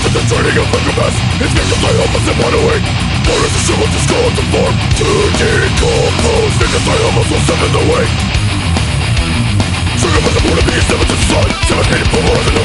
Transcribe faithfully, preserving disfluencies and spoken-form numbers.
the training of like a mess. It's victims I almost am wandering. War is a shrivel to skull to form. To decompose. Victims I almost will step in the way. Trigger by the border being seven to the sun. Seven hated for more than